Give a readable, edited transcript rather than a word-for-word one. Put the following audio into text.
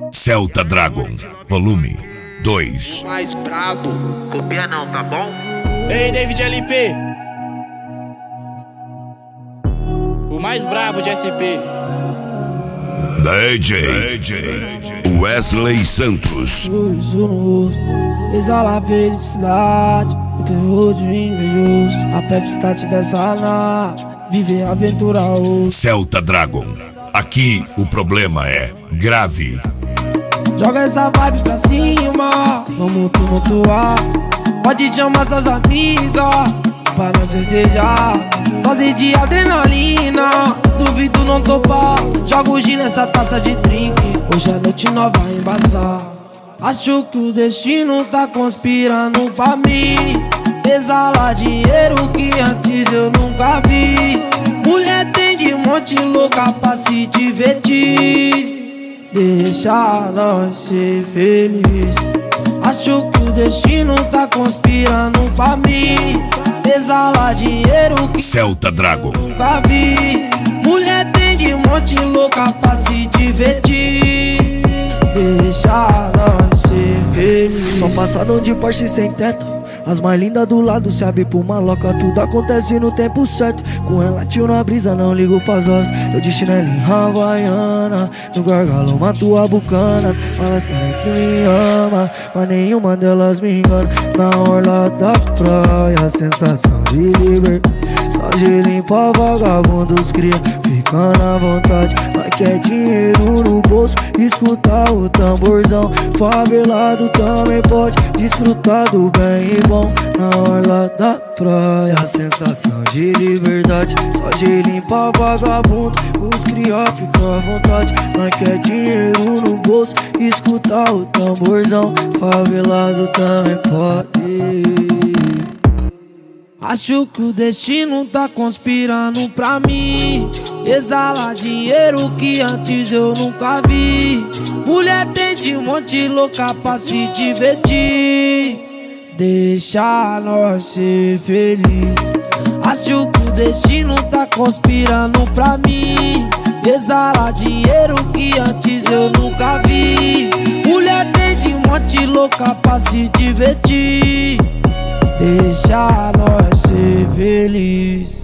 Celta Dragon, volume 2. Mais brabo. Copia não, tá bom? Ei, David LP. O mais brabo de SP. DJ Wesley Santos. Sorriso no rosto, exala a felicidade. O terror de invejoso, a pepstat dessa nave. Viver a aventura hoje. Celta Dragon, aqui o problema é grave. Joga essa vibe pra cima, vamos tumultuar. Pode chamar suas amigas pra nós festejar. Fazer de adrenalina, duvido não topar. Joga o gin nessa taça de drink, hoje a noite nós vai embaçar. Acho que o destino tá conspirando pra mim. Exala dinheiro que antes eu nunca vi. Mulher tem de monte louca pra se divertir. Deixa nós ser felizes. Acho que o destino tá conspirando pra mim. Exala dinheiro que Celta Dragon, nunca vi. Mulher tem de monte louca pra se divertir. Deixa nós ser felizes. Só passado de Porsche sem teto. As mais lindas do lado se abre por maloca. Tudo acontece no tempo certo. Com ela tio na brisa, não ligo pras horas. Eu de chinelo em Havaiana. No gargalo mato a bucanas. Elas querem que me ama, mas nenhuma delas me engana. Na orla da praia, sensação de liberdade. Só de limpar vagabundos cria, fica na vontade. Mas quer dinheiro no bolso, escutar o tamborzão. Favelado também pode desfrutar do bem e bom. Na orla da praia, sensação de liberdade. Só de limpar vagabundo, os cria, fica à vontade. Mas quer dinheiro no bolso, escutar o tamborzão. Favelado também pode. Acho que o destino tá conspirando pra mim. Exala dinheiro que antes eu nunca vi. Mulher tem de monte louca pra se divertir. Deixa nós ser felizes. Acho que o destino tá conspirando pra mim. Exala dinheiro que antes eu nunca vi. Mulher tem de monte louca pra se divertir. Deixa nós ser felizes.